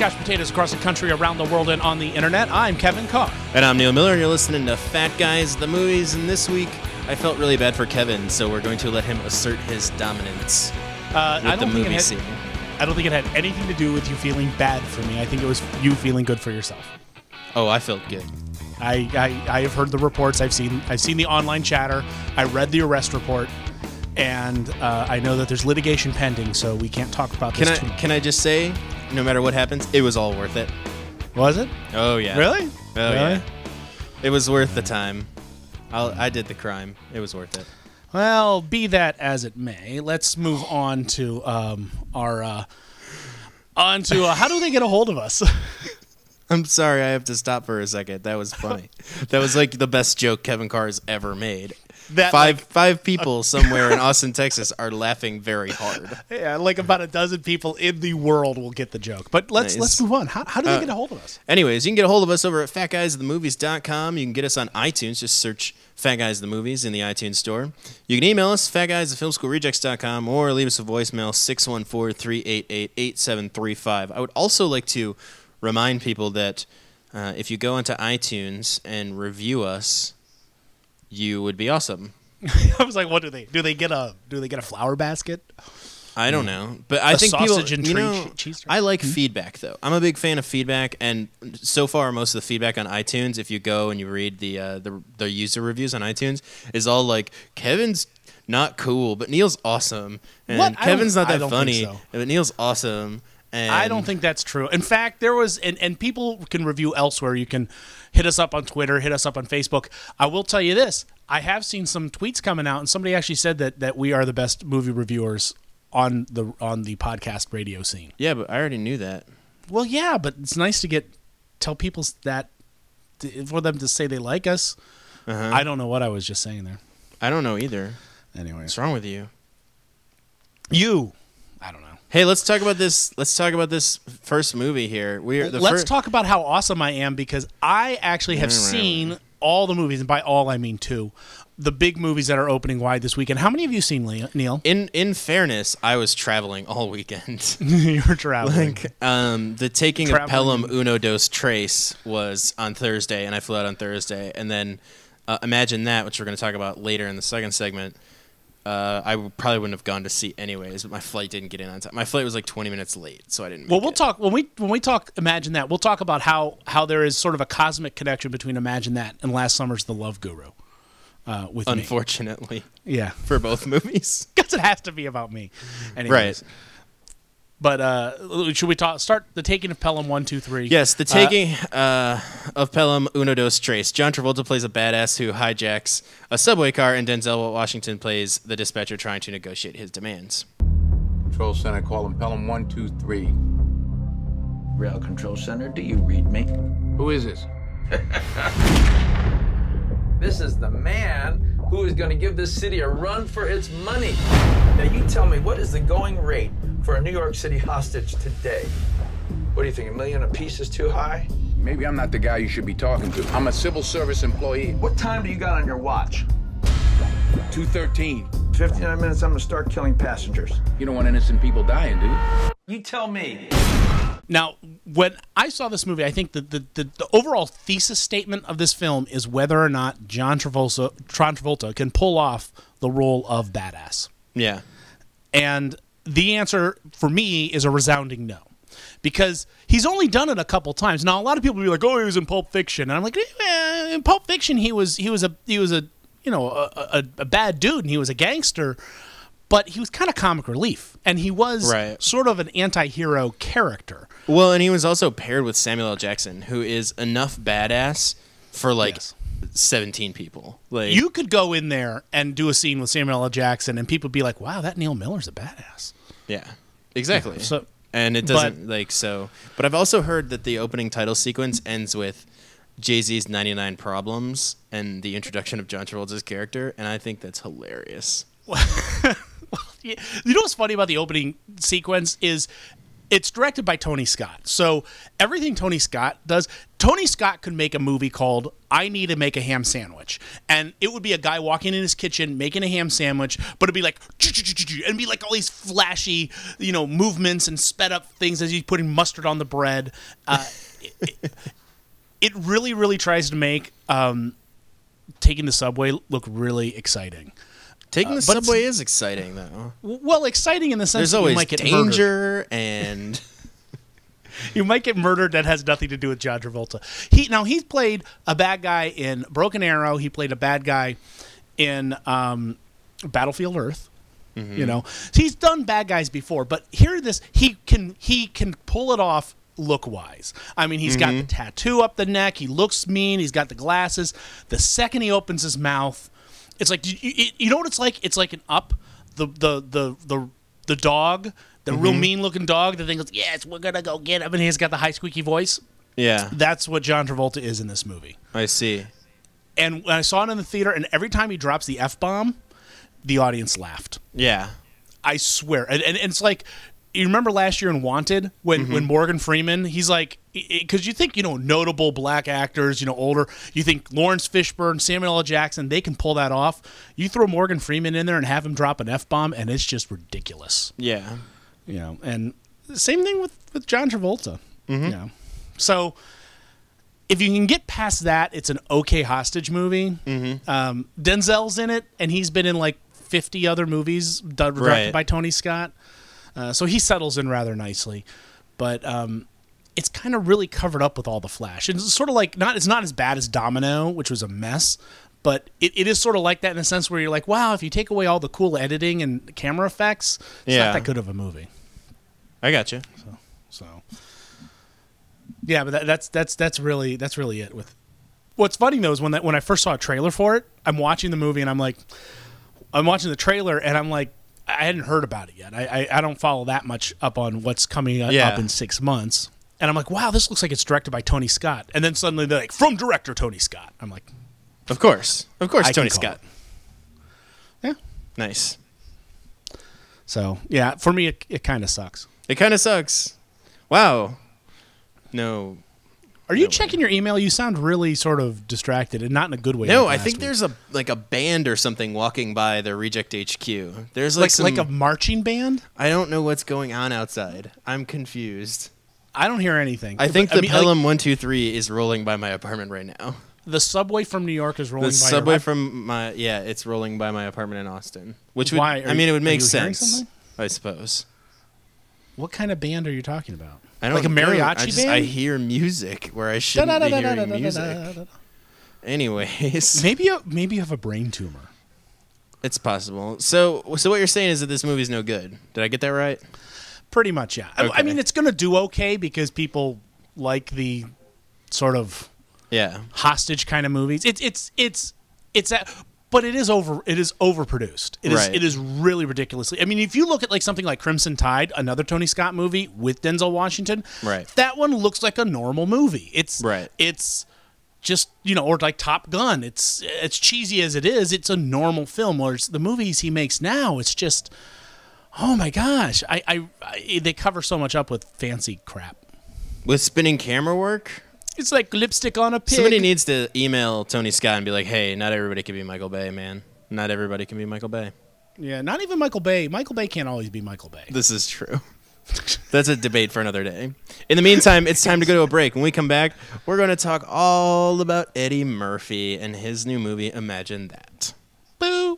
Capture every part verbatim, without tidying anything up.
couch potatoes across the country, around the world, and on the internet. I'm Kevin Carr. And I'm Neil Miller, and you're listening to Fat Guys, the Movies. And this week, I felt really bad for Kevin, so we're going to let him assert his dominance Uh, with I the don't think movie it had, scene. I don't think it had anything to do with you feeling bad for me. I think it was you feeling good for yourself. Oh, I felt good. I, I, I have heard the reports. I've seen I've seen the online chatter. I read the arrest report, and uh, I know that there's litigation pending, so we can't talk about Can this I too much. can I just say, no matter what happens, it was all worth it. Was it? Oh yeah. Really? Oh Really? yeah. It was worth the time. I'll, I did the crime. It was worth it. Well, be that as it may, let's move on to um, our uh, on to uh, how do they get a hold of us? I'm sorry, I have to stop for a second. That was funny. That was like the best joke Kevin Carr's ever made. That, five like- five people somewhere in Austin, Texas, are laughing very hard. Yeah, like about a dozen people in the world will get the joke. But let's Nice. let's move on. How, how do they Uh, get a hold of us? Anyways, you can get a hold of us over at fat guys the movies dot com. You can get us on iTunes. Just search Fat Guys the Movies in the iTunes store. You can email us, fat guys at film school rejects dot com, or leave us a voicemail, six one four, three eight eight, eight seven three five. I would also like to remind people that uh, if you go into iTunes and review us, you would be awesome. I was like, what do they do? They get a do they get a flower basket? I don't know, but I A think sausage people, and you tree know, che- cheese string? I like feedback though. I'm a big fan of feedback, and so far, most of the feedback on iTunes, if you go and you read the uh, the, the user reviews on iTunes, is all like Kevin's not cool, but Neil's awesome, and What? I Kevin's don't- not I that don't funny, think so. but Neil's awesome. And I don't think that's true. In fact, there was, and, and people can review elsewhere. You can hit us up on Twitter, hit us up on Facebook. I will tell you this. I have seen some tweets coming out, and somebody actually said that, that we are the best movie reviewers on the on the podcast radio scene. Yeah, but I already knew that. Well, yeah, but it's nice to get tell people that for them to say they like us. Uh-huh. I don't know what I was just saying there. I don't know either. Anyways, What's wrong with you? you, I don't know. Hey, let's talk about this. Let's talk about this first movie here. We're the Let's fir- talk about how awesome I am because I actually have Right, right, seen right. all the movies, and by all I mean two, the big movies that are opening wide this weekend. How many have you seen, Le- Neil? In in fairness, I was traveling all weekend. You were traveling. Like, um, the taking Traveling. of Pelham Uno Dos Tres was on Thursday, and I flew out on Thursday. And then uh, Imagine That, which we're going to talk about later in the second segment, uh, I w- probably wouldn't have gone to see anyways, but my flight didn't get in on time. My flight was like twenty minutes late, so I didn't Well, make we'll it. talk when we when we talk Imagine That. We'll talk about how how there is sort of a cosmic connection between Imagine That and last summer's The Love Guru. Uh, with me, Unfortunately, yeah, for both movies. because it has to be about me, anyways. Right. But uh, should we talk? Start the taking of Pelham one, two, three. Yes, the Uh, taking uh, of Pelham Uno Dos Tres. John Travolta plays a badass who hijacks a subway car, and Denzel Washington plays the dispatcher trying to negotiate his demands. Control center, call him Pelham one two three. Rail Control Center, do you read me? Who is this? This is the man who is going to give this city a run for its money. Now, you tell me, what is the going rate for a New York City hostage today? What do you think, a million a piece is too high? Maybe I'm not the guy you should be talking to. I'm a civil service employee. What time do you got on your watch? two thirteen. fifty-nine minutes, I'm going to start killing passengers. You don't want innocent people dying, do you? You tell me. Now, when I saw this movie, I think the, the, the, the overall thesis statement of this film is whether or not John Travolta, John Travolta can pull off the role of badass. Yeah. And the answer for me is a resounding no. Because he's only done it a couple times. Now, a lot of people will be like, "Oh, he was in Pulp Fiction," and I'm like, eh, "In Pulp Fiction, he was he was a he was a you know a, a, a bad dude, and he was a gangster, but he was kind of comic relief, and he was Right. sort of an anti-hero character." Well, and he was also paired with Samuel L. Jackson, who is enough badass for like Yes. seventeen people. Like You could go in there and do a scene with Samuel L. Jackson, and people would be like, "Wow, that Neil Miller's a badass." yeah, exactly. So, and it doesn't like so. But I've also heard that the opening title sequence ends with Jay-Z's ninety-nine Problems and the introduction of John Travolta's character, and I think that's hilarious. you know what's funny about the opening sequence is it's directed by Tony Scott. So everything Tony Scott does, Tony Scott could make a movie called I Need to Make a Ham Sandwich. And it would be a guy walking in his kitchen making a ham sandwich, but it'd be like, and be like all these flashy, you know, movements and sped up things as he's putting mustard on the bread. Uh, it, it really, really tries to make um, taking the subway look really exciting. Taking the uh, subway is exciting, though. Well, exciting in the sense There's that always you might get danger murdered. and You might get murdered that has nothing to do with John Travolta. He now he's played a bad guy in Broken Arrow. He played a bad guy in um, Battlefield Earth. Mm-hmm. You know, he's done bad guys before, but here this he can he can pull it off look wise. I mean, he's mm-hmm. got the tattoo up the neck. He looks mean. He's got the glasses. The second he opens his mouth, it's like you, you know what it's like. It's like an Up, the the the the the dog. The mm-hmm. real mean-looking dog, the thing goes, yes, we're going to go get him. And he's got the high squeaky voice. Yeah. That's what John Travolta is in this movie. I see. And when I saw it in the theater, and every time he drops the F-bomb, the audience laughed. Yeah. I swear. And, and, and it's like, you remember last year in Wanted, when, mm-hmm. when Morgan Freeman, he's like, because you think, you know, notable black actors, you know, older, you think Lawrence Fishburne, Samuel L. Jackson, they can pull that off. You throw Morgan Freeman in there and have him drop an F-bomb, and it's just ridiculous. Yeah. You know, and same thing with, with John Travolta. Mm-hmm. You know, so if you can get past that, it's an okay hostage movie. Mm-hmm. Um, Denzel's in it, and he's been in like fifty other movies done, directed right. by Tony Scott. Uh, so he settles in rather nicely, but um, it's kind of really covered up with all the flash. It's sort of like not it's not as bad as Domino, which was a mess. But it, it is sort of like that in a sense where you're like, wow, if you take away all the cool editing and camera effects, it's yeah. not that good of a movie. I got you. So, so yeah, but that, that's that's that's really that's really it. With what's funny though is when that when I first saw a trailer for it, I'm watching the movie and I'm like, I'm watching the trailer and I'm like, I hadn't heard about it yet. I I, I don't follow that much up on what's coming yeah. up in six months, and I'm like, wow, this looks like it's directed by Tony Scott. And then suddenly they're like, from director Tony Scott. I'm like. Of course. Of course, I Tony Scott. It. Yeah. Nice. So, yeah, for me, it, it kind of sucks. It kind of sucks. Wow. No. Are you no checking way. your email? You sound really sort of distracted and not in a good way. No, like I think week. there's a like a band or something walking by the Reject H Q. There's like Like, some, like a marching band? I don't know what's going on outside. I'm confused. I don't hear anything. I think But, the I mean, Pelham like, one two three is rolling by my apartment right now. the subway from New York is rolling The by. subway your- from my yeah, it's rolling by my apartment in Austin. Which would Why? Are I mean, you- it would are make you hearing sense. something? I suppose. What kind of band are you talking about? I don't like a know. mariachi I just, band? I hear music where I shouldn't be hearing music. Anyways, Maybe you, maybe you have a brain tumor. it's possible. So, so what you're saying is that this movie's no good. Did I get that right? Pretty much, yeah. I, I Okay. mean, it's going to do okay because people like the sort of Yeah. hostage kind of movies. It's it's it's it's a, but it is over. It is overproduced. It is Right. it is really ridiculously. I mean, if you look at like something like Crimson Tide, another Tony Scott movie with Denzel Washington, Right. that one looks like a normal movie. It's Right. It's just you know, or like Top Gun. It's it's cheesy as it is. It's a normal film. Whereas the movies he makes now, it's just oh my gosh, I, I, I they cover so much up with fancy crap. With spinning camera work? It's like lipstick on a pig. Somebody needs to email Tony Scott and be like, hey, not everybody can be Michael Bay, man. Not everybody can be Michael Bay. Yeah, not even Michael Bay. Michael Bay can't always be Michael Bay. This is true. That's a debate for another day. In the meantime, it's time to go to a break. When we come back, we're going to talk all about Eddie Murphy and his new movie, Imagine That. Boo!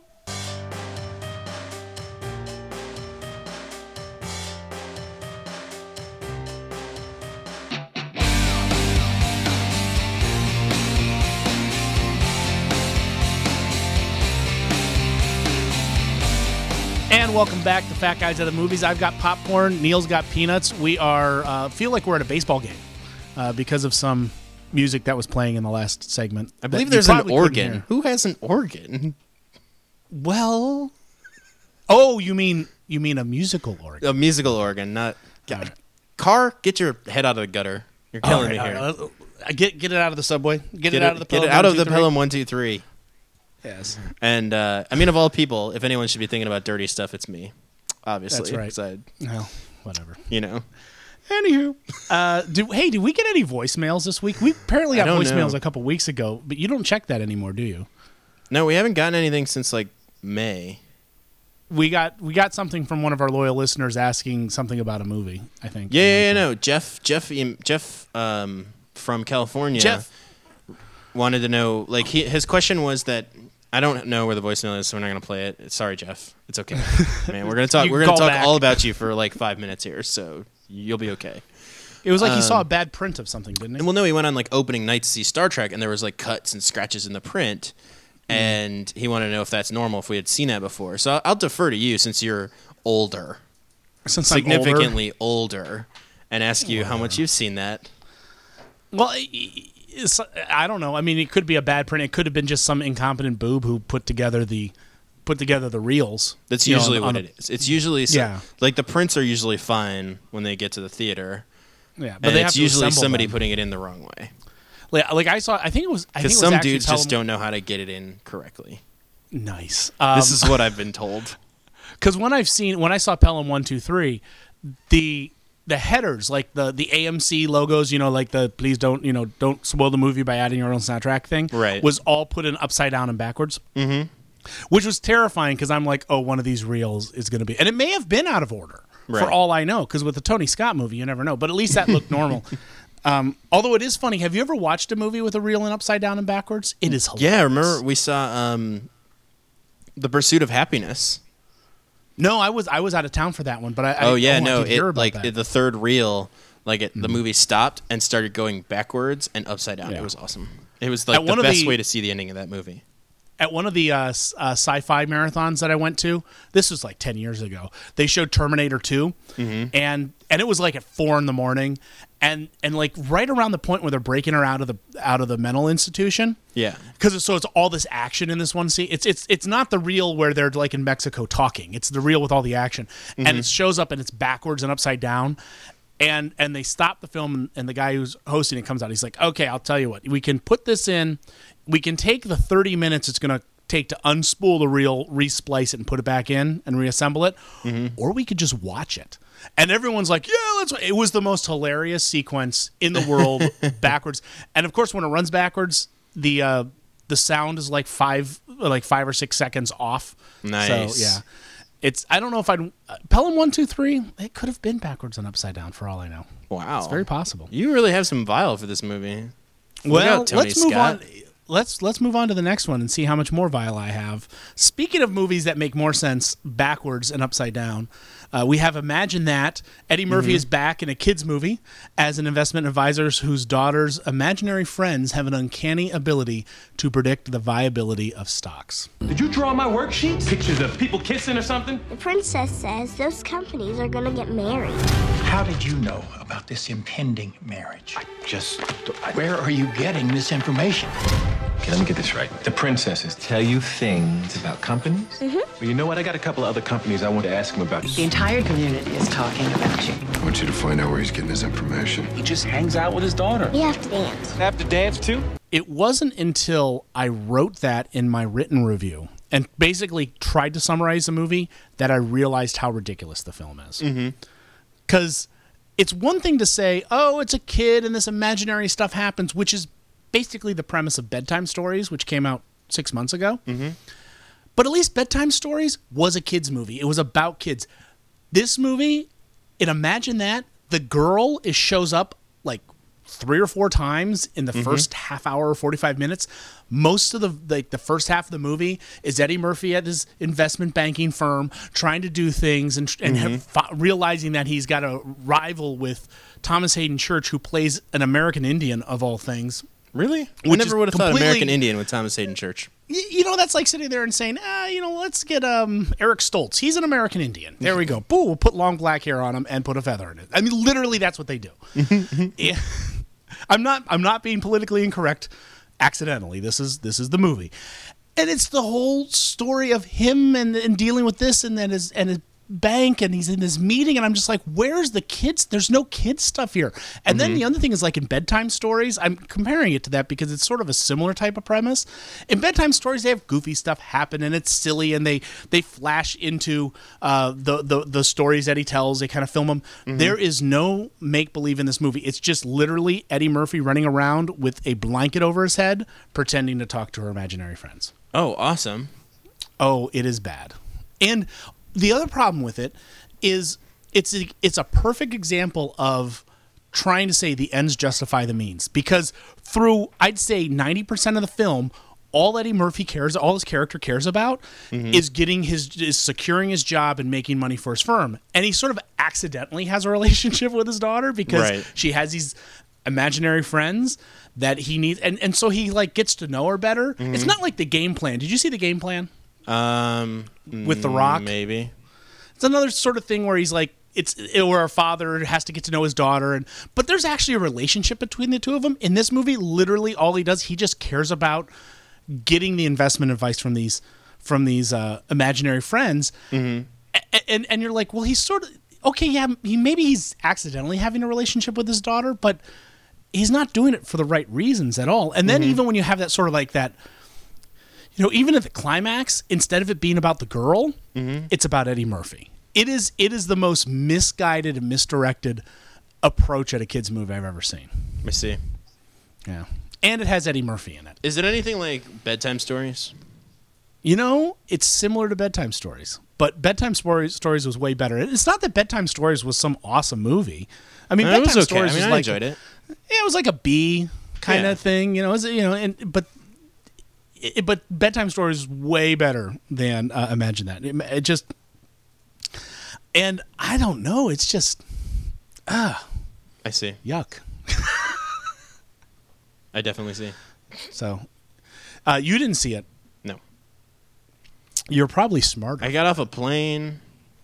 And welcome back to Fat Guys at the Movies. I've got popcorn. Neil's got peanuts. We are uh, feel like we're at a baseball game uh, because of some music that was playing in the last segment. I believe that there's you an probably couldn't organ. hear. Who has an organ? Well, oh, you mean you mean a musical organ? A musical organ, not... God. Alright. Car, get your head out of the gutter. You're killing me All right, here. all right, uh, Get get it out of the subway. Get, Get it out of the get Pelham it out one, of two, the three. Pelham one two three. Yes. And uh, I mean, of all people, if anyone should be thinking about dirty stuff, it's me. Obviously, That's right. 'cause I, No, whatever. you know, Anywho, uh, do hey, did we get any voicemails this week? We apparently I got don't voicemails know. a couple weeks ago, but you don't check that anymore, do you? No, we haven't gotten anything since like May. We got we got something from one of our loyal listeners asking something about a movie. I think. Yeah, yeah, yeah no. Jeff, Jeff, Jeff, um, from California, Jeff wanted to know. Like, he, his question was that I don't know where the voicemail is, so we're not gonna play it. Sorry, Jeff. It's okay, man. We're gonna talk. You We're gonna call talk back. all about you for like five minutes here, so you'll be okay. It was like he Um, saw a bad print of something, didn't he? And well, no, he went on like opening night to see Star Trek, and there was like cuts and scratches in the print, and he wanted to know if that's normal, if we had seen that before. So I'll, I'll defer to you since you're older, Since I'm older. significantly older, and ask you how much you've seen that. Well, it's, I don't know. I mean, it could be a bad print. It could have been just some incompetent boob who put together the put together the reels. That's you know, usually on- what on it is. It's usually so, Yeah. like the prints are usually fine when they get to the theater, Yeah, but and they have it's to usually assemble somebody them. putting it in the wrong way. Like, like I saw, I think it was. I think it Because was some actually dudes just Pelham- don't know how to get it in correctly. Nice. Um, This is what I've been told. Because when I've seen when I saw Pelham one two three, the the headers like the the A M C logos, you know, like the please don't you know don't spoil the movie by adding your own soundtrack thing, Right. was all put in upside down and backwards. Mm-hmm. Which was terrifying because I'm like, oh, one of these reels is going to be, and it may have been out of order Right. for all I know. Because with the Tony Scott movie, you never know. But at least that looked normal. Um, although it is funny, have you ever watched a movie with a reel in upside down and backwards? It is hilarious. Yeah, remember we saw um, The Pursuit of Happiness. No, I was I was out of town for that one, but I. Oh I, yeah, I no, did hear it about like that. it, the third reel, like it, the movie stopped and started going backwards and upside down. Yeah. It was awesome. It was like At the one of best the- way to see the ending of that movie. At one of the uh, s- uh, sci-fi marathons that I went to, this was like ten years ago. They showed Terminator two, Mm-hmm. and and it was like at four in the morning, and and like right around the point where they're breaking her out of the out of the mental institution. Yeah. Because so it's all this action in this one scene. It's it's it's not the reel where they're like in Mexico talking. It's the reel with all the action, Mm-hmm. and it shows up and it's backwards and upside down. And and they stop the film, and, and the guy who's hosting it comes out. He's like, "Okay, I'll tell you what. We can put this in. We can take the thirty minutes it's going to take to unspool the reel, resplice it, and put it back in and reassemble it, or we could just watch it." And everyone's like, "Yeah, let's." It was the most hilarious sequence in the world, backwards. And of course, when it runs backwards, the uh, the sound is like five like five or six seconds off. Nice. So yeah. It's I don't know if I'd uh, Pelham one two three. It could have been backwards and upside down for all I know. Wow. It's very possible. You really have some vile for this movie. Look Well, out, Tony let's move Scott. on. Let's let's move on to the next one and see how much more vile I have. Speaking of movies that make more sense backwards and upside down, uh, we have Imagine That. Eddie Murphy Mm-hmm. is back in a kids movie as an investment advisor whose daughter's imaginary friends have an uncanny ability to predict the viability of stocks. Did you draw my worksheets? Pictures of people kissing or something? The princess says those companies are gonna get married. How did you know about this impending marriage? I just. I, Where are you getting this information? Okay, let me get this right. The princesses tell you things about companies? Mm-hmm. Well, you know what? I got a couple of other companies I want to ask him about. The entire community is talking about you. I want you to find out where he's getting his information. He just hangs out with his daughter. We have to dance. Have to dance too? It wasn't until I wrote that in my written review and basically tried to summarize the movie that I realized how ridiculous the film is. Because it's one thing to say, oh, it's a kid and this imaginary stuff happens, which is basically the premise of Bedtime Stories, which came out six months ago. But at least Bedtime Stories was a kid's movie. It was about kids. This movie, in Imagine That, the girl is shows up like three or four times in the first half hour or forty-five minutes. Most of the like the first half of the movie is Eddie Murphy at his investment banking firm trying to do things and, and have, fi- realizing that he's got a rival with Thomas Hayden Church, who plays an American Indian of all things. Really? I Which never is would have thought completely- American Indian with Thomas Hayden Church. Y- You know, that's like sitting there and saying, ah, you know, let's get um, Eric Stoltz. He's an American Indian. There we go. Boo, we'll put long black hair on him and put a feather in it. I mean, literally, that's what they do. Yeah. I'm not. I'm not being politically incorrect. Accidentally, this is this is the movie, and it's the whole story of him and, and dealing with this, and then his and his bank and he's in this meeting and I'm just like, where's the kids? There's no kids stuff here. And mm-hmm. then the other thing is like in bedtime stories, I'm comparing it to that because it's sort of a similar type of premise. In bedtime stories, they have goofy stuff happen and it's silly and they they flash into uh, the, the the stories that he tells. They kind of film them. Mm-hmm. There is no make believe in this movie. It's just literally Eddie Murphy running around with a blanket over his head, pretending to talk to her imaginary friends. Oh, awesome! Oh, it is bad. And the other problem with it is it's a, it's a perfect example of trying to say the ends justify the means. Because through, I'd say, ninety percent of the film, all Eddie Murphy cares, all his character cares about mm-hmm. is getting his, is securing his job and making money for his firm. And he sort of accidentally has a relationship with his daughter because right. she has these imaginary friends that he needs. And, and so he like gets to know her better. Mm-hmm. It's not like The Game Plan. Did you see The Game Plan? Um, with The Rock, maybe. It's another sort of thing where he's like, it's where a father has to get to know his daughter, and but there's actually a relationship between the two of them. In this movie, literally all he does, he just cares about getting the investment advice from these from these uh, imaginary friends, mm-hmm. and, and and you're like, well, he's sort of okay, yeah, he maybe he's accidentally having a relationship with his daughter, but he's not doing it for the right reasons at all. And then mm-hmm. even when you have that sort of like that. You know, even at the climax, instead of it being about the girl, mm-hmm. it's about Eddie Murphy. It is it is the most misguided and misdirected approach at a kid's movie I've ever seen. Let me see. Yeah. And it has Eddie Murphy in it. Is it anything like Bedtime Stories? You know, it's similar to Bedtime Stories. But Bedtime Stories, Stories was way better. It's not that Bedtime Stories was some awesome movie. I mean, no, Bedtime it was okay. Stories I mean, was I like enjoyed it. Yeah, it was like a B kind of yeah. thing. You know, it was, you know, and but It, but Bedtime Stories is way better than uh, Imagine That. It, it just, and I don't know. It's just, ah, uh, I see. Yuck. I definitely see. So, uh, you didn't see it. No. You're probably smarter. I got off a plane,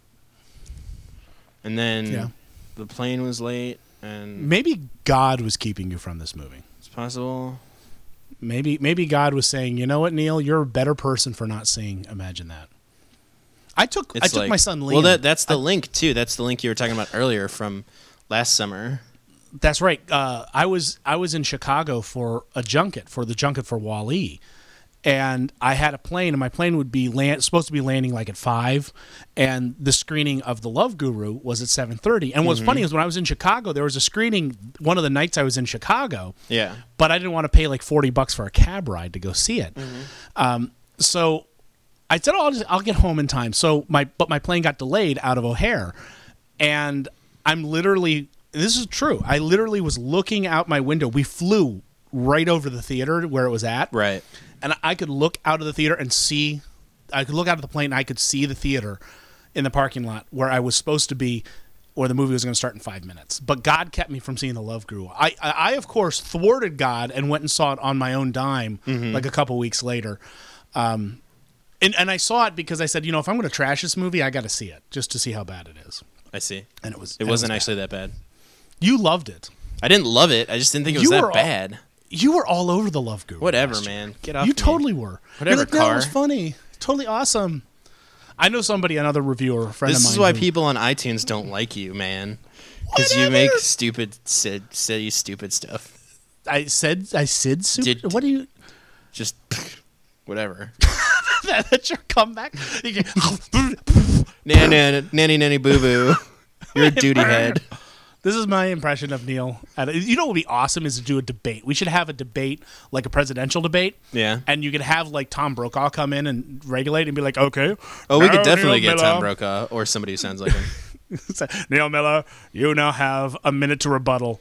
and then yeah. the plane was late, and maybe God was keeping you from this movie. It's possible. Maybe maybe God was saying, you know what, Neil, you're a better person for not seeing Imagine That. I took it's I took like, my son Liam. Well, that that's the I, link too. That's the link you were talking about earlier from last summer. That's right. Uh, I was I was in Chicago for a junket for the junket for Wall-E, and I had a plane, and my plane would be land, supposed to be landing like at five, and the screening of The Love Guru was at seven thirty. And what's mm-hmm. funny is when I was in Chicago, there was a screening one of the nights I was in Chicago. Yeah. But I didn't want to pay like forty bucks for a cab ride to go see it. Mm-hmm. Um, so I said, oh, I'll, just, I'll get home in time. So my but my plane got delayed out of O'Hare, and I'm literally this is true. I literally was looking out my window. We flew right over the theater where it was at. Right. And I could look out of the theater and see, I could look out of the plane and I could see the theater in the parking lot where I was supposed to be, where the movie was going to start in five minutes. But God kept me from seeing The Love Guru. I, I, I of course, thwarted God and went and saw it on my own dime mm-hmm. like a couple weeks later. Um, and, and I saw it because I said, you know, if I'm going to trash this movie, I got to see it just to see how bad it is. I see. And it was. It wasn't it was actually that bad. You loved it. I didn't love it. I just didn't think it was you that all, bad. You were all over The Love Guru. Whatever, man. Get off You me. totally were. Whatever, You're like, car. No, it was funny. Totally awesome. I know somebody, another reviewer, a friend this of mine. This is why who, people on iTunes don't like you, man. Because you make stupid, said, say stupid stuff. I said, I said, super, Did, what do you? Just, whatever. that, that's your comeback? Nan, nan, nanny, nanny, boo, boo. You're a duty head. This is my impression of Neil. You know what would be awesome is to do a debate. We should have a debate, like a presidential debate. Yeah. And you could have like Tom Brokaw come in and regulate and be like, okay. Oh, we could definitely Neil get Miller. Tom Brokaw or somebody who sounds like him. Neil Miller, you now have a minute to rebuttal.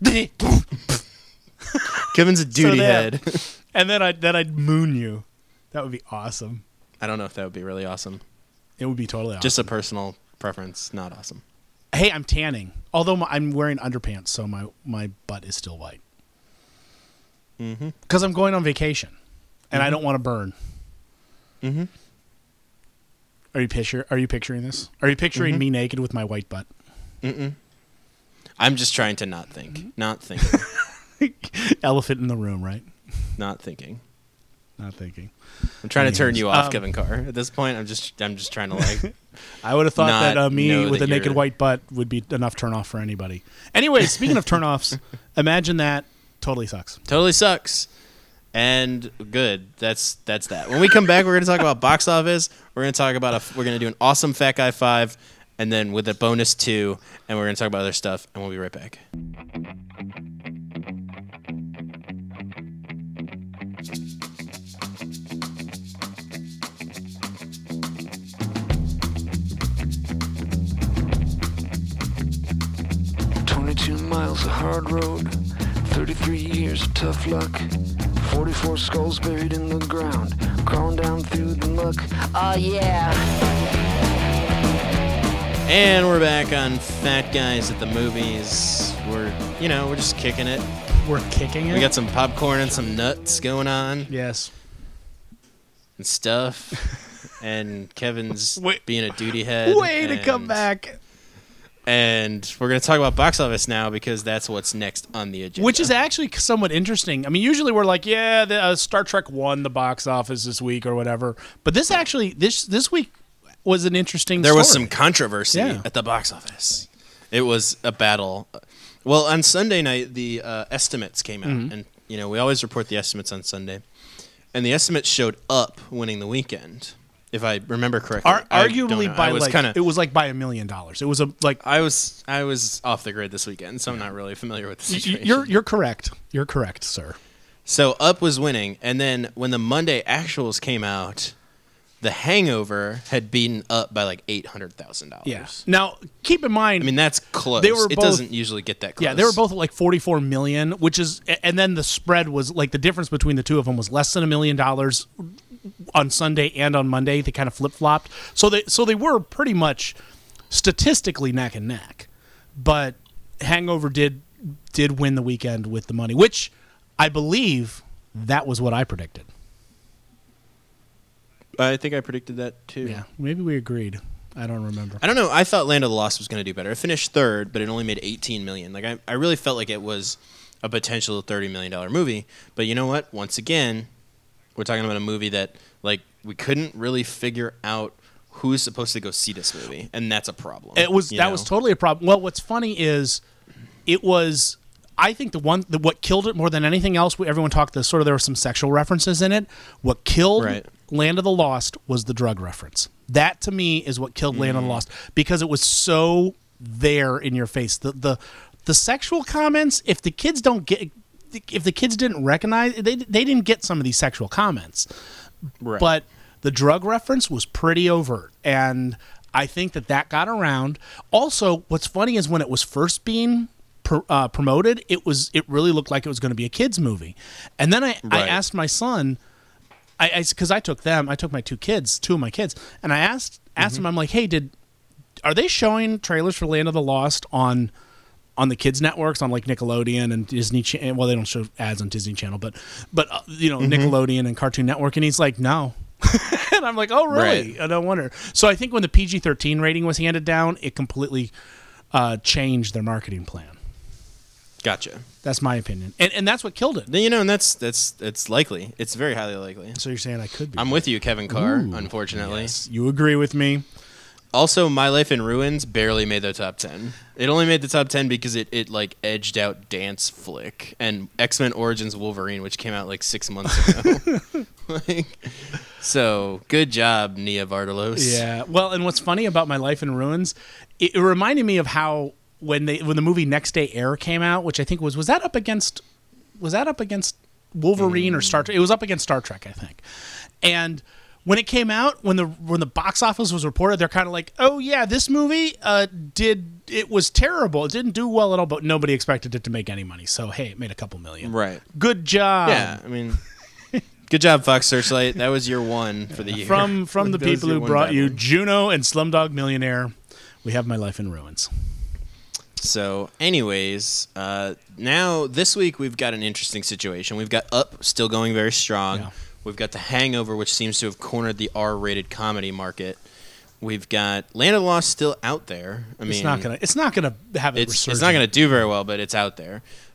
Kevin's a duty so head. And then I'd, then I'd moon you. That would be awesome. I don't know if that would be really awesome. It would be totally awesome. Just a personal preference, not awesome. Hey, I'm tanning. Although my, I'm wearing underpants, so my, my butt is still white. Because mm-hmm. I'm going on vacation, and mm-hmm. I don't want to burn. Mm-hmm. Are you picture? Are you picturing this? Are you picturing mm-hmm. me naked with my white butt? Mm-mm. I'm just trying to not think. Not thinking. Elephant in the room, right? Not thinking. not thinking. I'm trying Anyways, to turn you off, um, Kevin Carr. At this point, I'm just I'm just trying to like. I would have thought not that uh, me know with that a naked you're- white butt would be enough turn off for anybody. Anyways, speaking of turn offs, imagine that totally sucks. Totally sucks. And good. That's that's that. When we come back, we're going to talk about box office. We're going to talk about a. We're going to do an awesome Fat Guy five, and then with a bonus two, and we're going to talk about other stuff. And we'll be right back. twenty-two miles of hard road, thirty-three years of tough luck, forty-four skulls buried in the ground, crawling down through the muck. Oh yeah. And we're back on Fat Guys at the Movies. We're, you know, we're just kicking it. We're kicking it. We got some popcorn and some nuts going on. Yes. And stuff. And Kevin's Wait. being a duty head. Way to and- come back. And we're going to talk about box office now because that's what's next on the agenda. Which is actually somewhat interesting. I mean, usually we're like, yeah, the, uh, Star Trek won the box office this week or whatever. But this actually, this this week was an interesting There story. was some controversy Yeah. at the box office. It was a battle. Well, on Sunday night, the uh, estimates came out. Mhm. And, you know, we always report the estimates on Sunday. And the estimates showed Up winning the weekend, if I remember correctly. Ar- I don't arguably know. by I was like, kinda, it was like by a million dollars. It was a like. I was I was off the grid this weekend, so I'm not really familiar with the y- situation. You're you're correct. You're correct, sir. So Up was winning, and then when the Monday actuals came out, The Hangover had beaten Up by like eight hundred thousand dollars. Yeah. Now keep in mind, I mean that's close. They were it both- doesn't usually get that close. yeah, they were both at like forty-four million, which is, and then the spread was like the difference between the two of them was less than a million dollars on Sunday and on Monday. They kind of flip flopped, so they so they were pretty much statistically neck and neck. But Hangover did did win the weekend with the money, which I believe that was what I predicted. I think I predicted that too. Yeah, maybe we agreed. I don't remember. I don't know. I thought Land of the Lost was going to do better. It finished third, but it only made eighteen million dollars. Like I, I really felt like it was a potential thirty million dollars movie. But you know what? Once again, we're talking about a movie that like we couldn't really figure out who's supposed to go see this movie, and that's a problem. It was you that know? was totally a problem. Well, what's funny is it was. I think the one the, what killed it more than anything else. Everyone talked. The sort of there were some sexual references in it. What killed Right. Land of the Lost was the drug reference. That to me is what killed Land of Mm. the Lost because it was so there in your face. The the the sexual comments. If the kids don't get, if the kids didn't recognize, they they didn't get some of these sexual comments. Right. But the drug reference was pretty overt, and I think that that got around. Also, what's funny is when it was first being pr- uh, promoted, it was it really looked like it was going to be a kids movie, and then I, I Right. asked my son, I because I, I took them, I took my two kids, two of my kids, and I asked asked him, I'm like, hey, did are they showing trailers for Land of the Lost on? on the kids networks on like Nickelodeon and Disney Channel? Well, they don't show ads on Disney Channel, but but uh, you know, Nickelodeon and Cartoon Network, and he's like, no. And I'm like, oh really? Right. I don't wonder. So I think when the P G thirteen rating was handed down, it completely uh, changed their marketing plan. Gotcha. That's my opinion, and and that's what killed it. Then, you know, and that's that's that's likely. It's very highly likely. So you're saying I could be? I'm with you, Kevin Carr. Ooh, Unfortunately, yes. You agree with me? Also, My Life in Ruins barely made the top ten. It only made the top ten because it, it like edged out Dance Flick and X-Men Origins Wolverine, which came out like six months ago. like, so good job, Nia Vardalos. Yeah. Well, and what's funny about My Life in Ruins, it, it reminded me of how when they when the movie Next Day Air came out, which I think was was that up against was that up against Wolverine Mm. or Star Trek? It was up against Star Trek, I think. And when it came out, when the when the box office was reported, they're kind of like, "Oh yeah, this movie uh, did it was terrible. It didn't do well at all, but nobody expected it to make any money. So hey, it made a couple million. Right. Good job. Yeah, I mean, good job, Fox Searchlight. That was your one for the year. From from the That was people your who one brought bad you one. Juno and Slumdog Millionaire, we have My Life in Ruins. So, anyways, uh, now this week we've got an interesting situation. We've got Up still going very strong. Yeah. We've got The Hangover, which seems to have cornered the R-rated comedy market. We've got Land of the Lost still out there. I mean, it's not gonna it's not gonna have a it's, resurgence. it's not going to do very well, but it's out there.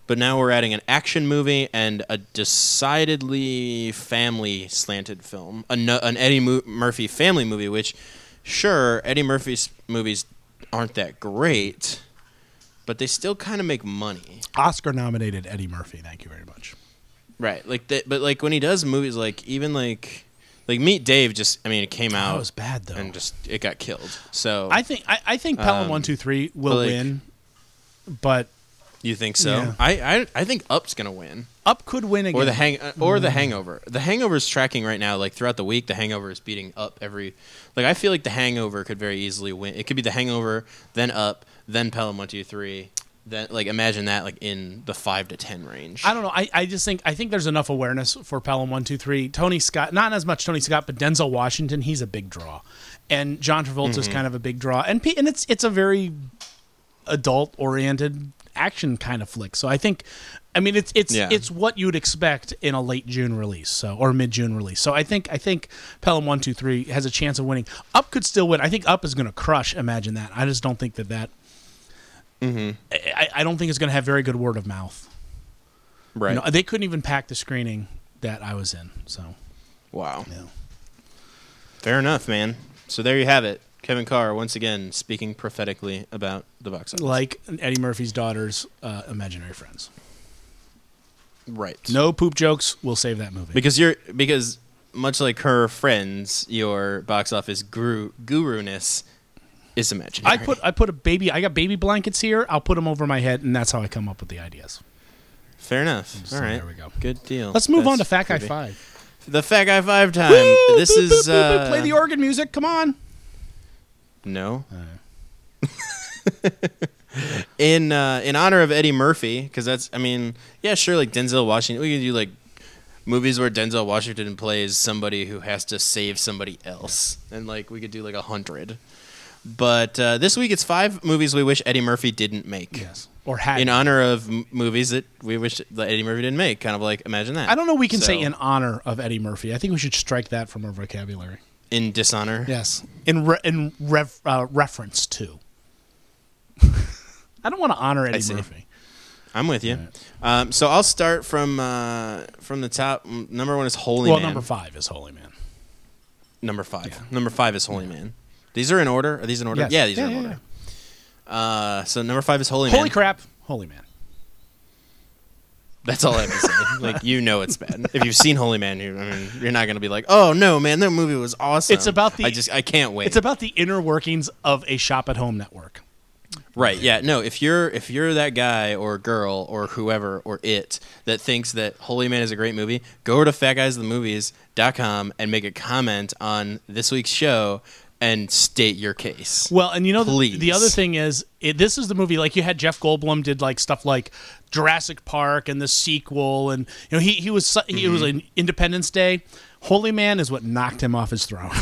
but now we're adding an action movie and a decidedly family-slanted film, an, an Eddie Mo- Murphy family movie, which, sure, Eddie Murphy's movies aren't that great, but they still kind of make money. Oscar-nominated Eddie Murphy, thank you very much. Right, like, the, but like when he does movies, like even like, like Meet Dave, just I mean, it came out. That was bad though, and just it got killed. So I think I, I think Pelham um, one two three will like, win, but you think so? Yeah. I, I I think Up's gonna win. Up could win again, or the hang uh, or the Hangover. The Hangover is tracking right now. Like throughout the week, the Hangover is beating Up every. Like I feel like the Hangover could very easily win. It could be the Hangover, then Up, then Pelham one two three. Then like imagine that like in the five to ten range. I don't know. I, I just think I think there's enough awareness for Pelham one two three. Tony Scott, not as much Tony Scott, but Denzel Washington, he's a big draw, and John Travolta's Mm-hmm. kind of a big draw, and P- and it's it's a very adult oriented action kind of flick. So I think, I mean, it's it's Yeah. it's what you'd expect in a late June release, so or mid June release. So I think I think Pelham one two three has a chance of winning. Up could still win. I think Up is going to crush. Imagine that. I just don't think that that. Mm-hmm. I, I don't think it's going to have very good word of mouth. Right. You know, they couldn't even pack the screening that I was in. So, Wow. yeah. Fair enough, man. So there you have it. Kevin Carr once again speaking prophetically about the box office. Like Eddie Murphy's daughter's uh, imaginary friends. Right. No poop jokes. We'll save that movie. Because you're because much like her friends, your box office guru guru-ness is imaginary. I put I put a baby. I got baby blankets here. I'll put them over my head, and that's how I come up with the ideas. Fair enough. So All right. there we go. Good deal. Let's move That's on to Fat Guy creepy. Five. The Fat Guy Five time. Woo! This Boop, is boop, boop, boop. uh, play the organ music. Come on. No. in uh, in honor of Eddie Murphy, because that's I mean, yeah, sure, like Denzel Washington. We could do like movies where Denzel Washington plays somebody who has to save somebody else, and like we could do like a hundred. But uh, this week it's five movies we wish Eddie Murphy didn't make. Yes. Or had. In honor of m- movies that we wish that Eddie Murphy didn't make. Kind of like imagine that. I don't know. We can So, say in honor of Eddie Murphy. I think we should strike that from our vocabulary. in dishonor. Yes. In re- in rev- uh, reference to. I don't want to honor Eddie see. Murphy. I'm with you. Um, so I'll start from uh, from the top. M- Number one is Holy well, Man. number five is Holy Man. Number five. Yeah. Number five is Holy Man. These are in order. Are these in order? Yes. Yeah, these Yeah, are in yeah, order. Uh, so number five is Holy Man. Holy crap, Holy Man. That's all I have to say. Like you know it's bad. If you've seen Holy Man, you, I mean, you're not going to be like, oh no, man, that movie was awesome. It's about the. I just I can't wait. It's about the inner workings of a shop at home network. Right, yeah. No, if you're if you're that guy or girl or whoever or it that thinks that Holy Man is a great movie, go over to fat guys the movies dot com and make a comment on this week's show and state your case. Well, and you know the, Please. the other thing is, it, this is the movie. Like you had Jeff Goldblum did like stuff like Jurassic Park and the sequel, and you know he he was su- he Mm-hmm. was an Independence Day. Holy Man is what knocked him off his throne.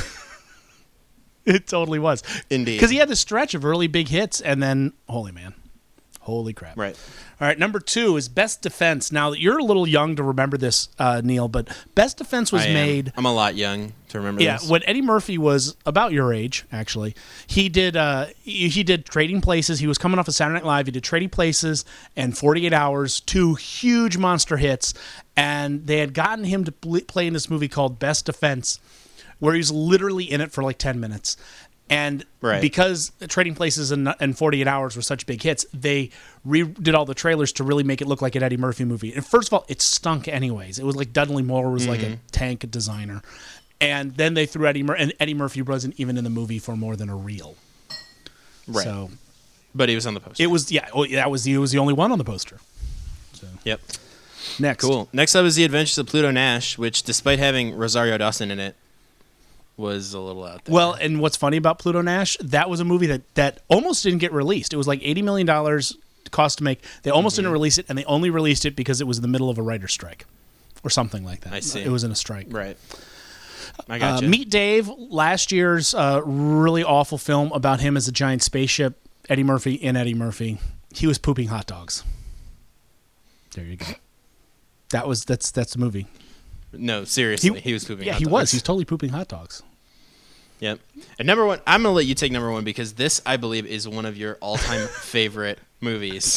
It totally was. Indeed. Because he had this stretch of early big hits, and then Holy Man. Holy crap. Right. All right, number two is Best Defense. Now, you're a little young to remember this, uh, Neil, but Best Defense was I am. made... I'm a lot young to remember Yeah, this. when Eddie Murphy was about your age, actually, he did uh, he, he did Trading Places. He was coming off of Saturday Night Live. He did Trading Places and forty-eight hours, two huge monster hits, and they had gotten him to pl- play in this movie called Best Defense, where he was literally in it for like ten minutes. And Right. because Trading Places and, and forty-eight hours were such big hits, they redid all the trailers to really make it look like an Eddie Murphy movie. And first of all, it stunk anyways. It was like Dudley Moore was like a tank designer. And then they threw Eddie Murphy, and Eddie Murphy wasn't even in the movie for more than a reel. Right. So But he was on the poster. it was, yeah, oh, that was, he was the only one on the poster. So Yep. next. Cool. Next up is The Adventures of Pluto Nash, which, despite having Rosario Dawson in it, was a little out there. Well, and what's funny about Pluto Nash, that was a movie that, that almost didn't get released. It was like eighty million dollars cost to make. They almost Mm-hmm. didn't release it, and they only released it because it was in the middle of a writer's strike or something like that. I see. It was in a strike. Right. I Uh, got you. Meet Dave, last year's uh, really awful film about him as a giant spaceship. Eddie Murphy in Eddie Murphy. He was pooping hot dogs. There you go. That was that's that's the movie. No, seriously, he, was pooping. Yeah, hot he dogs. was. He was totally pooping hot dogs. Yep. And number one, I'm gonna let you take number one because this, I believe, is one of your all-time favorite movies.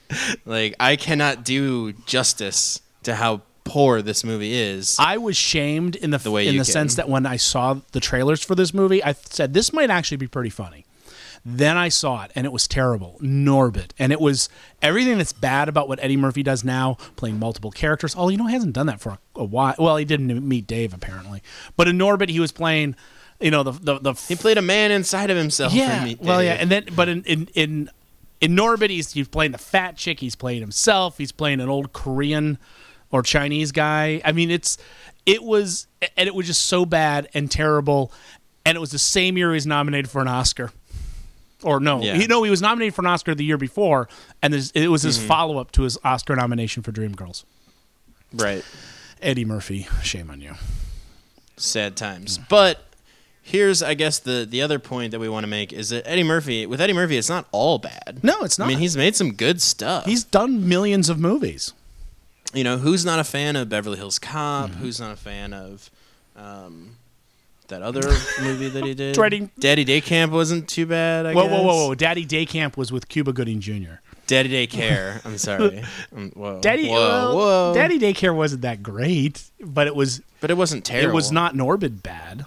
Like, I cannot do justice to how poor this movie is. I was shamed in the, The way in you the can. sense that when I saw the trailers for this movie, I said this might actually be pretty funny. Then I saw it, and it was terrible. Norbit. And it was everything that's bad about what Eddie Murphy does now, playing multiple characters. Oh, you know, he hasn't done that for a, a while. Well, he didn't meet Dave, apparently. But in Norbit, he was playing, you know, the... the, the He played a man inside of himself. yeah, in Meet well, Dave. yeah. And then, but in... in, in In Norbit, he's, he's playing the fat chick. He's playing himself. He's playing an old Korean or Chinese guy. I mean, it's it was, and it was just so bad and terrible. And it was the same year he was nominated for an Oscar. Or no, Yeah. he, no, he was nominated for an Oscar the year before, and this, it was his Mhm. follow up to his Oscar nomination for Dreamgirls. Right. Eddie Murphy, shame on you. Sad times. But here's, I guess, the, the other point that we want to make is that Eddie Murphy, with Eddie Murphy, it's not all bad. No, it's not. I mean, he's made some good stuff. He's done millions of movies. You know, who's not a fan of Beverly Hills Cop? Mm-hmm. Who's not a fan of um, that other movie that he did? Dreading- Daddy Day Camp wasn't too bad, I whoa, guess. whoa, whoa, whoa! Daddy Day Camp was with Cuba Gooding Junior Daddy Day Care. I'm sorry. Um, whoa. Daddy, whoa, well, whoa. Daddy Daycare wasn't that great, but it was. But it wasn't terrible. It was not Norbit bad.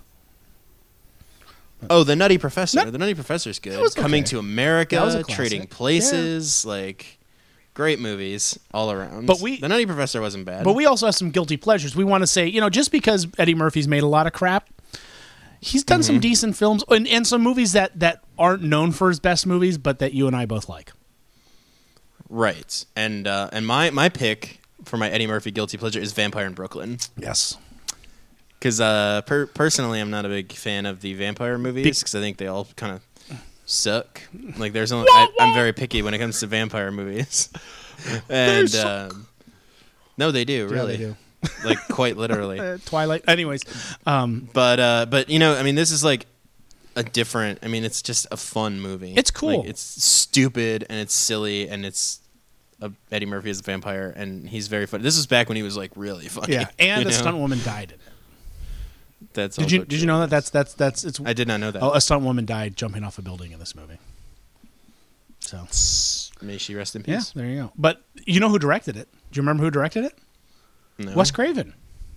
Oh, The Nutty Professor. Nut- The Nutty Professor's good. was Coming okay. to America, That was a classic. Trading Places, like great movies all around. But we- The Nutty Professor wasn't bad. But we also have some guilty pleasures. We want to say, you know, just because Eddie Murphy's made a lot of crap, he's done some decent films and, and some movies that, that aren't known for his best movies, but that you and I both like. Right. And uh, and my, my pick for my Eddie Murphy guilty pleasure is Vampire in Brooklyn. Yes. Because uh, per- personally, I'm not a big fan of the vampire movies because I think they all kind of suck. Like, there's only I, I'm very picky when it comes to vampire movies. And suck. um, no, they do Yeah, really, they do. like quite literally. Uh, Twilight. Anyways, um, But uh, but you know, I mean, this is like a different. I mean, it's just a fun movie. It's cool. Like, it's stupid and it's silly and it's. Uh, Eddie Murphy is a vampire and he's very funny. This was back when he was like really funny. yeah, and you a know? stunt woman died in it. That's Did also you did you true. know that? That's that's that's it's. I did not know that. Oh, a stunt woman died jumping off a building in this movie. So May she rest in yeah, peace. there you go. But you know who directed it? Do you remember who directed it? No. Wes Craven.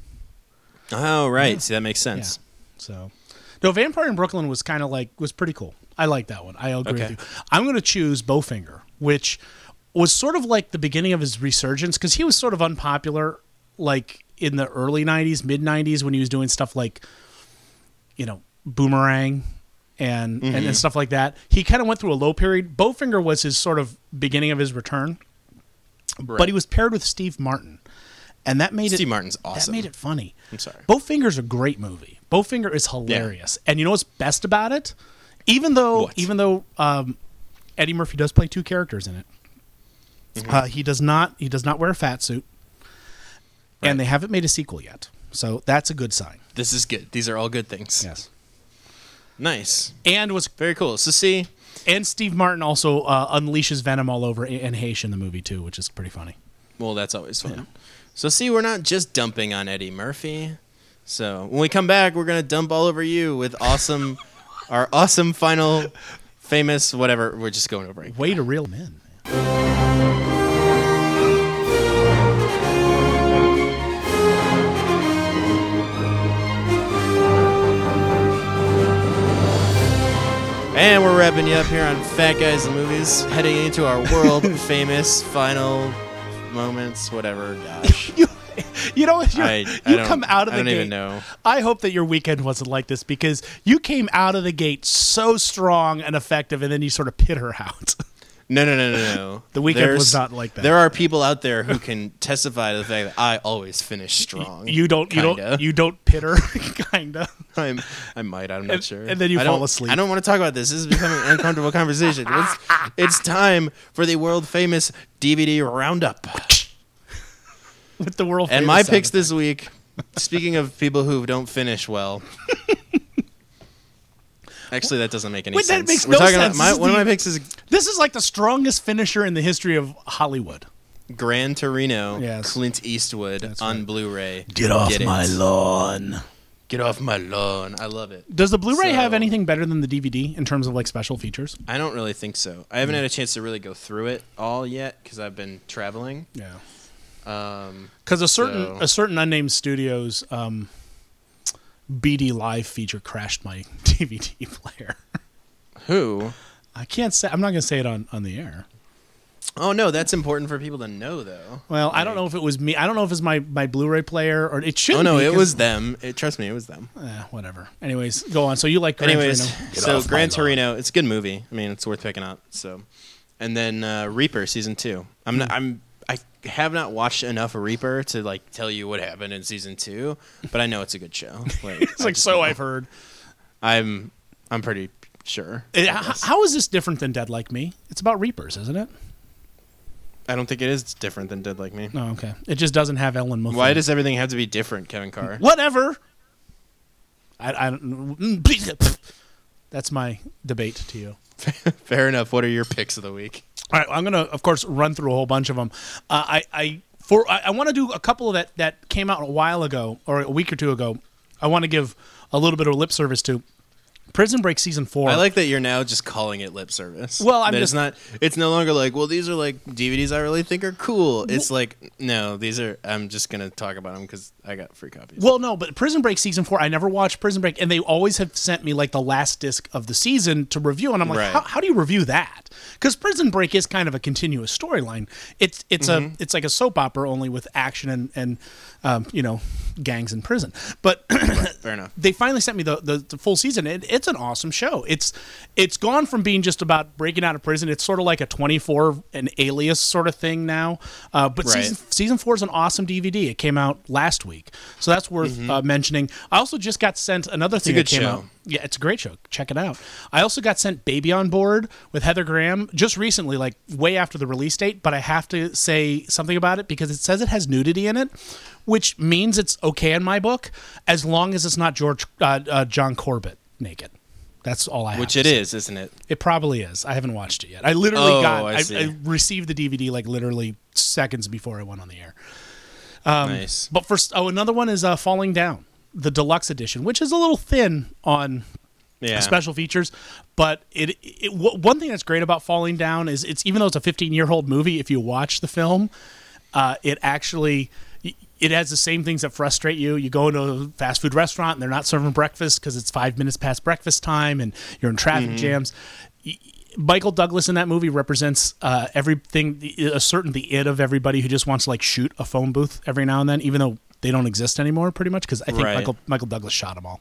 Oh right, Yeah. see that makes sense. So, no, Vampire in Brooklyn was kind of like was pretty cool. I like that one. I agree Okay. with you. I'm going to choose Bowfinger, which was sort of like the beginning of his resurgence because he was sort of unpopular, like in the early nineties, mid nineties when he was doing stuff like, you know, Boomerang and Mm-hmm. and, and stuff like that. He kind of went through a low period. Bowfinger was his sort of beginning of his return, Right. but he was paired with Steve Martin, and that made it Steve Martin's awesome. That made it funny. I'm sorry. Bowfinger's a great movie. Bowfinger is hilarious, and you know what's best about it? Even though, What? even though um, Eddie Murphy does play two characters in it, Mm-hmm. uh, he does not. He does not wear a fat suit, Right. and they haven't made a sequel yet. So that's a good sign. This is good. These are all good things. Yes, Nice. and was Very cool. So see, and Steve Martin also uh, unleashes venom all over Anne Heche in the movie too, which is pretty funny. well, that's always fun. So see, we're not just dumping on Eddie Murphy. So when we come back, we're gonna dump all over you with awesome, our awesome final, famous whatever. We're just going to break. Way to reel him in. And we're wrapping you up here on Fat Guys and Movies, heading into our world famous final moments, whatever. Gosh, You, you know, you're, I, I you don't- come out of I the don't gate. even know. I hope that your weekend wasn't like this because you came out of the gate so strong and effective, and then you sort of pit her out. No, no, no, no, no. The weekend There's- was not like that. There are people out there who can testify to the fact that I always finish strong. You don't, you Kinda. don't, you don't pit her, kinda. I'm, I might. I'm not And- sure. and then you I fall don't- asleep. I don't want to talk about this. This is becoming an uncomfortable conversation. It's, it's time for the world famous D V D roundup. With the world. And famous my sound picks effect. this week. Speaking of people who don't finish well. Actually, that doesn't make any Wait, that sense. makes We're no talking sense. About my, This is one the- of my picks is This is like the strongest finisher in the history of Hollywood. Gran Torino, Yes. Clint Eastwood That's on right. Blu-ray. Get off Get my it. lawn. Get off my lawn. I love it. Does the Blu-ray So- have anything better than the D V D in terms of like special features? I don't really think so. I haven't had a chance to really go through it all yet because I've been traveling. Yeah. Um, Because a certain so- a certain unnamed studio's um, B D Live feature crashed my D V D player. Who? I can't say. I'm not going to say it on, on the air. Oh no, that's important for people to know, though. Well, I don't know if it was me. I don't know if it's my, my Blu-ray player or it should. Oh no, be, it 'cause- was them. It, trust me, it was them. Eh, whatever. Anyways, go on. So you like Gran Anyways, Torino? so Gran Torino, it's a good movie. I mean, it's worth picking up. So, and then uh, Reaper season two. I'm not. I'm. I have not watched enough of Reaper to like tell you what happened in season two, but I know it's a good show. Like, It's I like just so know. I've heard. I'm. I'm pretty sure. It- I h- guess. how is this different than Dead Like Me? It's about Reapers, isn't it? I don't think it is different than Dead Like Me. Oh, okay. It just doesn't have Ellen Muffin. Why does everything have to be different, Kevin Carr? Whatever. I, I don't. That's my debate to you. Fair enough. What are your picks of the week? All right, I'm gonna, of course, run through a whole bunch of them. Uh, I, I, for, I, I want to do a couple that that came out a while ago or a week or two ago. I want to give a little bit of lip service to Prison Break season four. I like that you're now just calling it lip service. Well, I'm That just- it's not. It's no longer like, well, these are like D V Ds I really think are cool. It's like, no, these are. I'm just gonna talk about them because I got free copies. Well, no, but Prison Break season four, I never watched Prison Break, and they always have sent me like the last disc of the season to review, and I'm like, Right. how, how do you review that? Because Prison Break is kind of a continuous storyline. It's it's Mm-hmm. a it's like a soap opera only with action and and um, you know gangs in prison. But Fair enough. they finally sent me the, the, the full season. It, it's an awesome show. It's it's gone from being just about breaking out of prison. It's sort of like a twenty-four, an Alias sort of thing now. Uh, but Right. season season four is an awesome D V D. It came out last week, so that's worth uh, mentioning. I also just got sent another thing Mm-hmm. a good that came show. out. Yeah, it's a great show. Check it out. I also got sent Baby on Board with Heather Graham just recently, like way after the release date. But I have to say something about it because it says it has nudity in it, which means it's okay in my book as long as it's not George uh, uh, John Corbett naked. That's all I have. Which to it say. is, isn't it? It probably is. I haven't watched it yet. I literally Oh, got. I I, see. I received the D V D like literally seconds before I went on the air. Um, nice. But first, oh, another one is uh, Falling Down, the deluxe edition, which is a little thin on Yeah. special features. But it, it w- one thing that's great about Falling Down is it's even though it's a fifteen-year-old movie, if you watch the film, uh, it actually it has the same things that frustrate you. You go into a fast food restaurant and they're not serving breakfast because it's five minutes past breakfast time, and you're in traffic Mm-hmm. jams. Y- Michael Douglas in that movie represents uh, everything, a certain the id of everybody who just wants to like shoot a phone booth every now and then, even though they don't exist anymore, pretty much. Because I think Right. Michael Michael Douglas shot them all.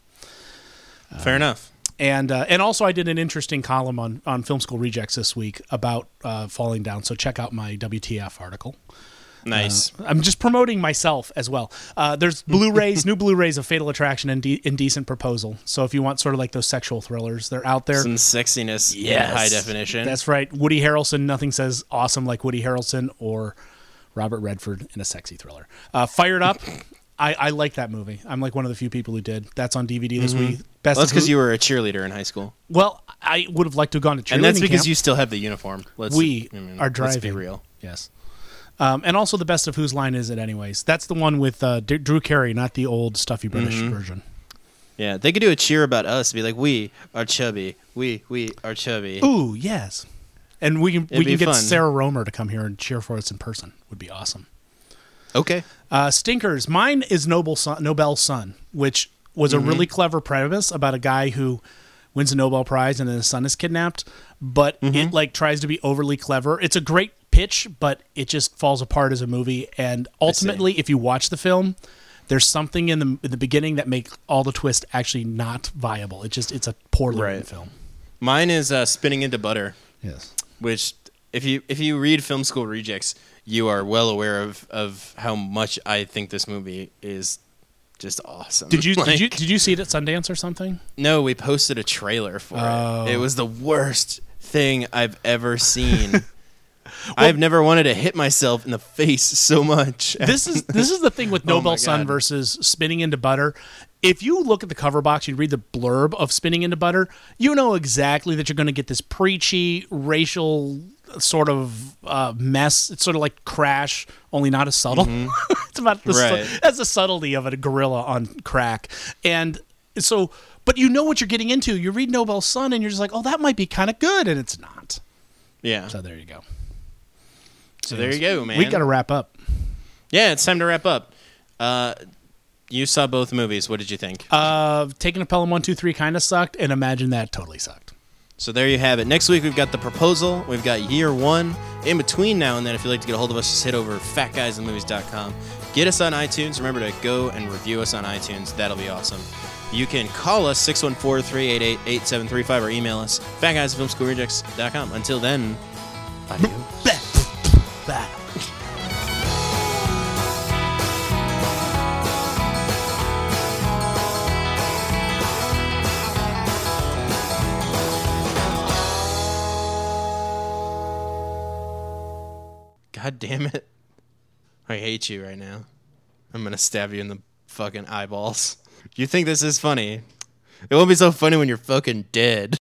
Fair enough. And uh, and also I did an interesting column on, on Film School Rejects this week about uh, Falling Down. So check out my W T F article. Nice. Uh, I'm just promoting myself as well. Uh, there's Blu-rays, new Blu-rays of Fatal Attraction and De- Indecent Proposal. So if you want sort of like those sexual thrillers, they're out there. Some sexiness Yes. in high definition. That's right. Woody Harrelson, nothing says awesome like Woody Harrelson or Robert Redford in a sexy thriller. Uh, Fired Up. I, I like that movie. I'm like one of the few people who did. That's on D V D this week. Best Well, that's of because Who- you were a cheerleader in high school. Well, I would have liked to have gone to cheerleading And that's because camp. you still have the uniform. Let's, we I mean, are driving. Let's be real. Yes. Um, and also the best of Whose Line Is It Anyways? That's the one with uh, D- Drew Carey, not the old stuffy British Mm-hmm. version. Yeah, they could do a cheer about us. Be like, we are chubby. We we are chubby. Ooh, yes. And we can It'd we be can get fun. Sarah Romer to come here and cheer for us in person. Would be awesome. Okay. Uh, Stinkers. Mine is Noble Son, Nobel's Son, which was Mm-hmm. a really clever premise about a guy who wins a Nobel Prize and then his son is kidnapped. But Mm-hmm. it like tries to be overly clever. It's a great pitch, but it just falls apart as a movie. And ultimately, if you watch the film, there's something in the in the beginning that make all the twist actually not viable. It just it's a poorly written Right. film. Mine is uh, Spinning into Butter. Yes. Which, if you if you read Film School Rejects, you are well aware of, of how much I think this movie is just awesome. Did you Like, did you did you see it at Sundance or something? No, we posted a trailer for Oh. it. It was the worst thing I've ever seen. I've never wanted to hit myself in the face so much. This is this is the thing with Oh my Nobel Son God. versus Spinning into Butter. if you look at the cover box, you read the blurb of Spinning into Butter, you know exactly that you're going to get this preachy, racial sort of uh, mess. It's sort of like Crash, only not as subtle. Mm-hmm. It's about the right. su- that's the subtlety of a gorilla on crack. And so, but you know what you're getting into. You read Nobel's Son, and you're just like, oh, that might be kind of good, and it's not. Yeah. So there you go. So there you go, man. We got to wrap up. Yeah, it's time to wrap up. Uh, you saw both movies. What did you think? Uh, Taking a Pelham one two three kind of sucked, and Imagine That totally sucked. So there you have it. Next week, we've got The Proposal. We've got Year One. In between now and then, if you'd like to get a hold of us, just hit over fat guys in the movies dot com. Get us on iTunes. Remember to go and review us on iTunes. That'll be awesome. You can call us, six one four, three eight eight, eight seven three five, or email us, fat guys at film school rejects dot com. Until then, adios. Bye. God damn it. I hate you right now. I'm going to stab you in the fucking eyeballs. You think this is funny? It won't be so funny when you're fucking dead.